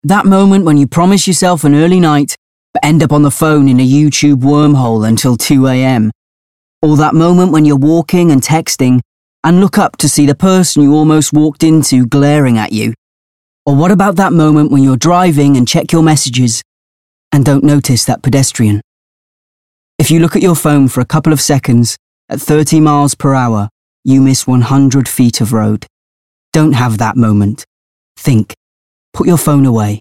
That moment when you promise yourself an early night, but end up on the phone in a YouTube wormhole until 2 a.m. Or that moment when you're walking and texting and look up to see the person you almost walked into glaring at you. Or what about that moment when you're driving and check your messages and don't notice that pedestrian? If you look at your phone for a couple of seconds at 30 miles per hour, you miss 100 feet of road. Don't have that moment. Think. Put your phone away.